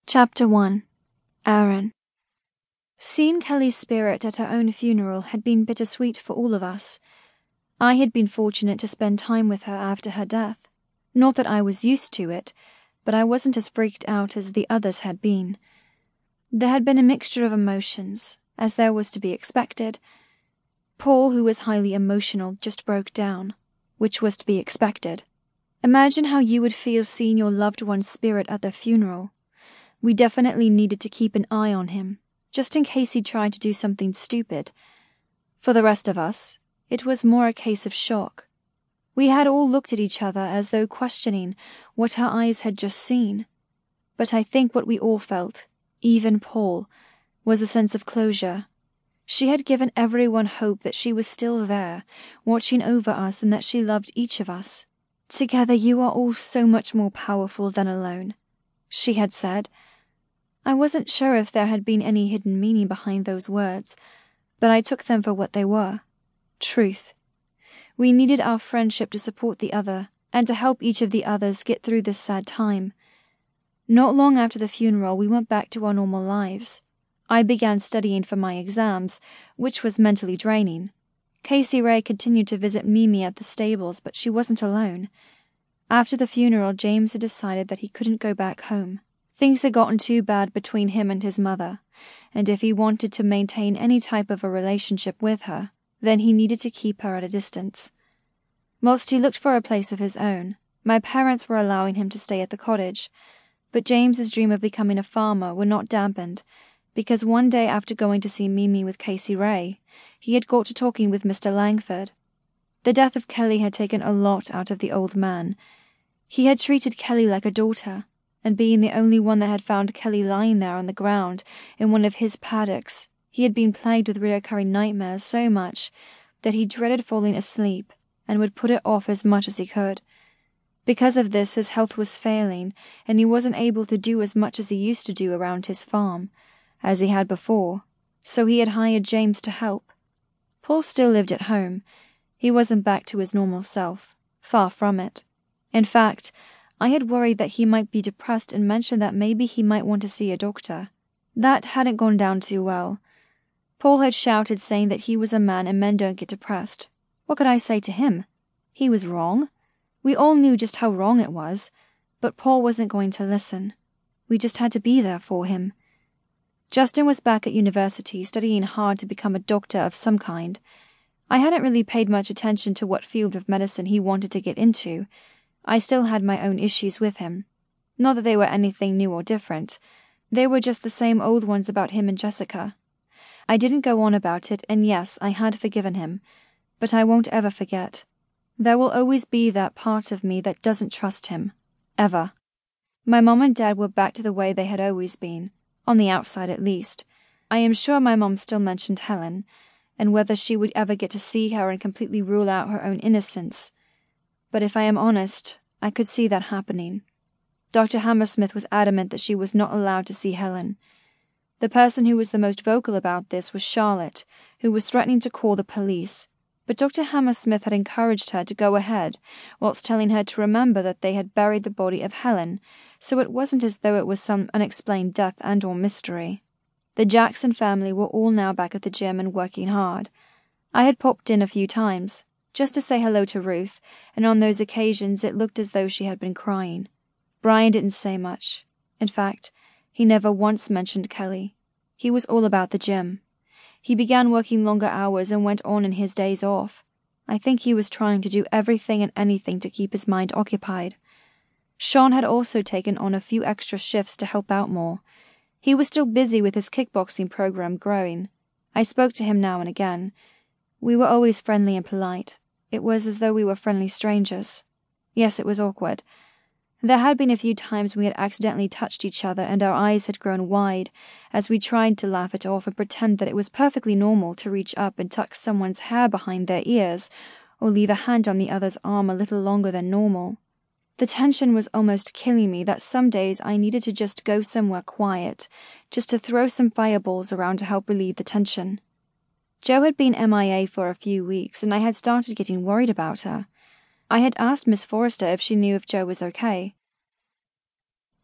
Chapter 1. Aaron. Seeing Kelly's spirit at her own funeral had been bittersweet for all of us. I had been fortunate to spend time with her after her death. Not that I was used to it, but I wasn't as freaked out as the others had been. There had been a mixture of emotions, as there was to be expected. Paul, who was highly emotional, just broke down, which was to be expected. Imagine how you would feel seeing your loved one's spirit at their funeral. We definitely needed to keep an eye on him, just in case he tried to do something stupid. For the rest of us, it was more a case of shock. We had all looked at each other as though questioning what our eyes had just seen. But I think what we all felt, even Paul, was a sense of closure. She had given everyone hope that she was still there, watching over us, and that she loved each of us. "Together you are all so much more powerful than alone," she had said. I wasn't sure if there had been any hidden meaning behind those words, but I took them for what they were. Truth. We needed our friendship to support the other, and to help each of the others get through this sad time. Not long after the funeral, we went back to our normal lives. I began studying for my exams, which was mentally draining. Casey Ray continued to visit Mimi at the stables, but she wasn't alone. After the funeral, James had decided that he couldn't go back home. Things had gotten too bad between him and his mother, and if he wanted to maintain any type of a relationship with her, then he needed to keep her at a distance. Whilst he looked for a place of his own, my parents were allowing him to stay at the cottage, but James's dream of becoming a farmer were not dampened, because one day after going to see Mimi with Casey Ray, he had got to talking with Mr. Langford. The death of Kelly had taken a lot out of the old man. He had treated Kelly like a daughter, and being the only one that had found Kelly lying there on the ground in one of his paddocks, he had been plagued with recurring nightmares so much that he dreaded falling asleep and would put it off as much as he could. Because of this, his health was failing, and he wasn't able to do as much as he used to do around his farm, as he had before, so he had hired James to help. Paul still lived at home. He wasn't back to his normal self, far from it. In fact, I had worried that he might be depressed and mentioned that maybe he might want to see a doctor. That hadn't gone down too well. Paul had shouted, saying that he was a man and men don't get depressed. What could I say to him? He was wrong. We all knew just how wrong it was, but Paul wasn't going to listen. We just had to be there for him. Justin was back at university, studying hard to become a doctor of some kind. I hadn't really paid much attention to what field of medicine he wanted to get into. I still had my own issues with him. Not that they were anything new or different. They were just the same old ones about him and Jessica. I didn't go on about it, and yes, I had forgiven him, but I won't ever forget. There will always be that part of me that doesn't trust him. Ever. My mom and dad were back to the way they had always been, on the outside at least. I am sure my mom still mentioned Helen, and whether she would ever get to see her and completely rule out her own innocence. But if I am honest, I could see that happening. Dr. Hammersmith was adamant that she was not allowed to see Helen. The person who was the most vocal about this was Charlotte, who was threatening to call the police, but Dr. Hammersmith had encouraged her to go ahead, whilst telling her to remember that they had buried the body of Helen, so it wasn't as though it was some unexplained death and/or mystery. The Jackson family were all now back at the gym and working hard. I had popped in a few times, just to say hello to Ruth, and on those occasions it looked as though she had been crying. Brian didn't say much. In fact, he never once mentioned Kelly. He was all about the gym. He began working longer hours and went on in his days off. I think he was trying to do everything and anything to keep his mind occupied. Sean had also taken on a few extra shifts to help out more. He was still busy with his kickboxing program growing. I spoke to him now and again. We were always friendly and polite. It was as though we were friendly strangers. Yes, it was awkward. There had been a few times we had accidentally touched each other and our eyes had grown wide as we tried to laugh it off and pretend that it was perfectly normal to reach up and tuck someone's hair behind their ears or leave a hand on the other's arm a little longer than normal. The tension was almost killing me that some days I needed to just go somewhere quiet, just to throw some fireballs around to help relieve the tension. Jo had been MIA for a few weeks, and I had started getting worried about her. I had asked Miss Forrester if she knew if Jo was okay.